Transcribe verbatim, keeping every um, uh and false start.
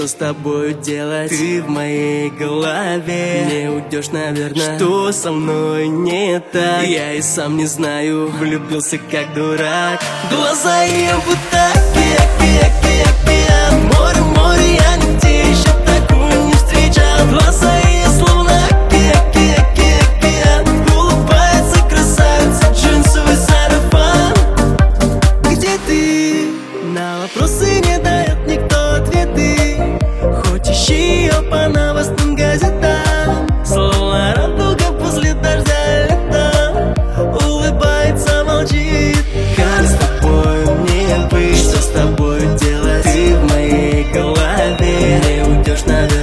что с тобой делать? Ты в моей голове, не уйдешь, наверное. Что со мной не так? Я и сам не знаю, влюбился как дурак. Глаза ее будто океан, океан, море, море, я нигде еще такую не встречал. Глаза ее словно океан, океан, улыбается красавица, джинсовый сарафан. Где ты? На вопросы не дает никто ответы. Хоть ищи ее по новостным газетам, словно радуга после дождя летом. Улыбается, молчит. Как с тобой мне быть? Что с тобой делать? Ты в моей голове, не уйдешь, наверное.